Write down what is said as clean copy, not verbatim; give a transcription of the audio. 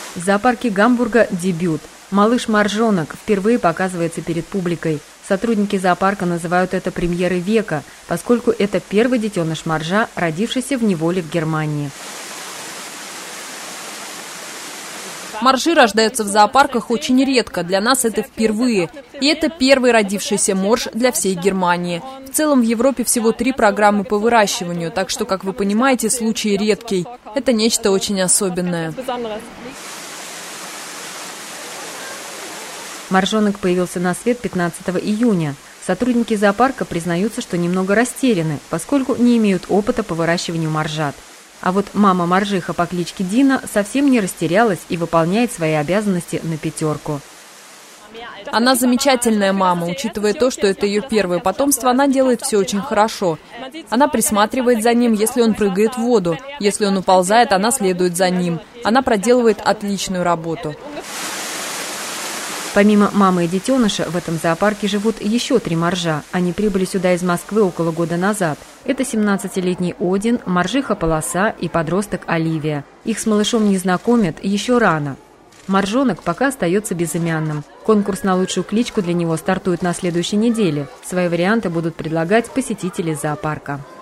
В зоопарке Гамбурга дебют. Малыш-моржонок впервые показывается перед публикой. Сотрудники зоопарка называют это премьерой века, поскольку это первый детеныш моржа, родившийся в неволе в Германии. Моржи рождаются в зоопарках очень редко, для нас это впервые. И это первый родившийся морж для всей Германии. В целом в Европе всего 3 программы по выращиванию, так что, как вы понимаете, случай редкий. Это нечто очень особенное. Моржонок появился на свет 15 июня. Сотрудники зоопарка признаются, что немного растеряны, поскольку не имеют опыта по выращиванию моржат. А вот мама-моржиха по кличке Дина совсем не растерялась и выполняет свои обязанности на 5. Она замечательная мама, учитывая то, что это ее первое потомство, она делает все очень хорошо. Она присматривает за ним, если он прыгает в воду. Если он уползает, она следует за ним. Она проделывает отличную работу. Помимо мамы и детеныша, в этом зоопарке живут еще 3 моржа. Они прибыли сюда из Москвы около года назад. Это 17-летний Один, моржиха Полоса и подросток Оливия. Их с малышом не знакомят еще рано. Моржонок пока остается безымянным. Конкурс на лучшую кличку для него стартует на следующей неделе. Свои варианты будут предлагать посетители зоопарка.